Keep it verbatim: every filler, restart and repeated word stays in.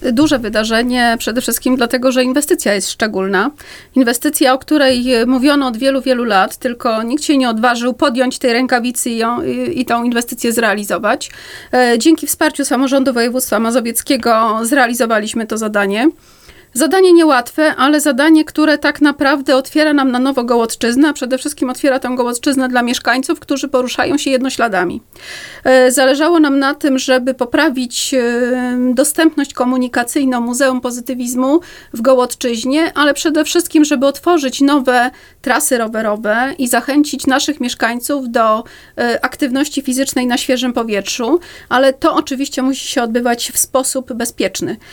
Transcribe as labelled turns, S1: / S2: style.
S1: duże wydarzenie, przede wszystkim dlatego, że inwestycja jest szczególna. Inwestycja, o której mówiono od wielu, wielu lat, tylko nikt się nie odważył podjąć tej rękawicy i, ją, i, i tą inwestycję zrealizować. Dzięki wsparciu samorządu województwa mazowieckiego zrealizowaliśmy to zadanie. Zadanie niełatwe, ale zadanie, które tak naprawdę otwiera nam na nowo Gołodczyznę, a przede wszystkim otwiera tę Gołodczyznę dla mieszkańców, którzy poruszają się jednośladami. Zależało nam na tym, żeby poprawić dostępność komunikacyjną Muzeum Pozytywizmu w Gołodczyźnie, ale przede wszystkim, żeby otworzyć nowe trasy rowerowe i zachęcić naszych mieszkańców do aktywności fizycznej na świeżym powietrzu, ale to oczywiście musi się odbywać w sposób bezpieczny.